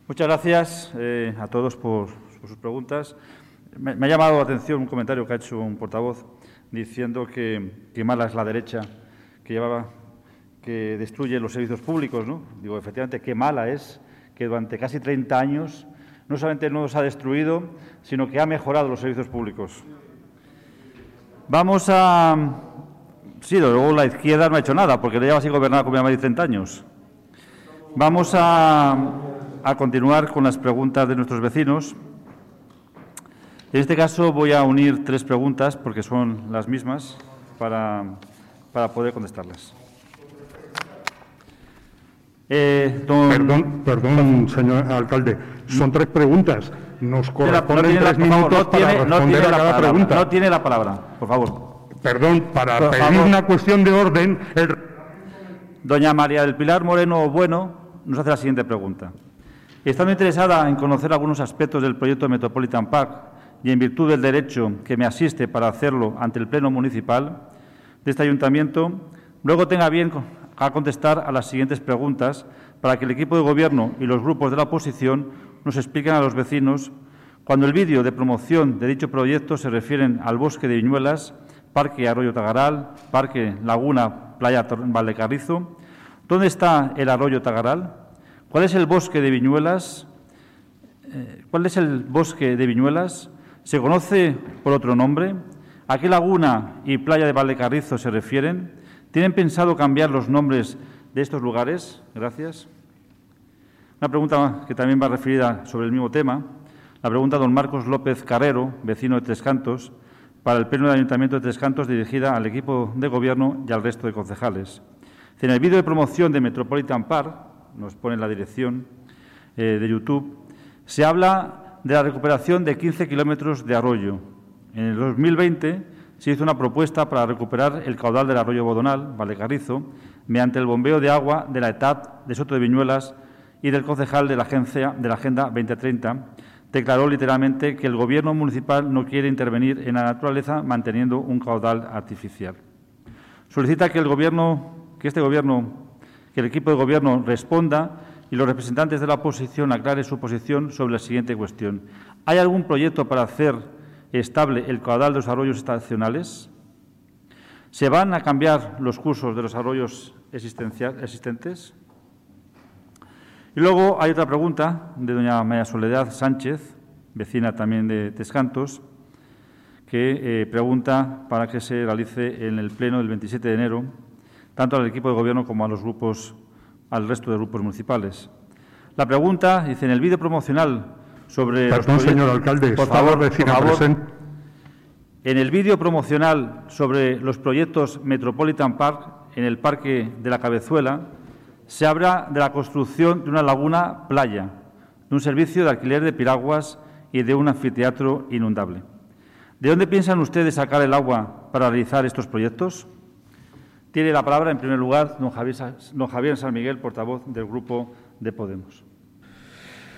Muchas gracias a todos por sus preguntas. Me ha llamado la atención un comentario que ha hecho un portavoz diciendo que mala es la derecha que destruye los servicios públicos, ¿no? Digo, efectivamente, qué mala es que durante casi 30 años no solamente no los ha destruido, sino que ha mejorado los servicios públicos. Vamos a... Sí, luego la izquierda no ha hecho nada, porque lleva así gobernada con más de 30 años. Vamos a continuar con las preguntas de nuestros vecinos. En este caso voy a unir 3 preguntas, porque son las mismas, para poder contestarlas. Perdón, señor alcalde. Son 3 preguntas. Nos corresponden 3 minutos para responder a cada pregunta. No tiene la palabra, por favor. Perdón, para pedir una cuestión de orden... Doña María del Pilar Moreno Bueno nos hace la siguiente pregunta. Estando interesada en conocer algunos aspectos del proyecto Metropolitan Park y en virtud del derecho que me asiste para hacerlo ante el Pleno Municipal de este Ayuntamiento, luego tenga bien a contestar a las siguientes preguntas para que el equipo de Gobierno y los grupos de la oposición nos expliquen a los vecinos cuando el vídeo de promoción de dicho proyecto se refieren al Bosque de Viñuelas, Parque Arroyo Tagaral, Parque Laguna Playa Valdecarrizo. ¿Dónde está el Arroyo Tagaral? ¿Cuál es el Bosque de Viñuelas? ¿Se conoce por otro nombre? ¿A qué laguna y playa de Valdecarrizo se refieren? ¿Tienen pensado cambiar los nombres de estos lugares? Gracias. Una pregunta que también va referida sobre el mismo tema. La pregunta de don Marcos López Carrero, vecino de Tres Cantos, para el Pleno del Ayuntamiento de Tres Cantos, dirigida al equipo de Gobierno y al resto de concejales. En el vídeo de promoción de Metropolitan Park, nos pone la dirección de YouTube, se habla de la recuperación de 15 kilómetros de arroyo. En el 2020 se hizo una propuesta para recuperar el caudal del arroyo Bodonal, Valdecarrizo, mediante el bombeo de agua de la ETAD de Soto de Viñuelas y del concejal de la Agenda 2030, declaró literalmente que el Gobierno municipal no quiere intervenir en la naturaleza manteniendo un caudal artificial. Solicita que el equipo de Gobierno responda y los representantes de la oposición aclaren su posición sobre la siguiente cuestión. ¿Hay algún proyecto para hacer estable el caudal de los arroyos estacionales? ¿Se van a cambiar los cursos de los arroyos existentes? Y luego hay otra pregunta de doña María Soledad Sánchez, vecina también de Tres Cantos, que pregunta para que se realice en el Pleno del 27 de enero, tanto al equipo de Gobierno como al resto de grupos municipales. La pregunta dice, en el vídeo promocional sobre... Perdón, señor alcalde, por favor, vecina presente. En el vídeo promocional sobre los proyectos Metropolitan Park en el Parque de la Cabezuela se habla de la construcción de una laguna playa, de un servicio de alquiler de piraguas y de un anfiteatro inundable. ¿De dónde piensan ustedes sacar el agua para realizar estos proyectos? Tiene la palabra, en primer lugar, don Javier San Miguel, portavoz del Grupo de Podemos.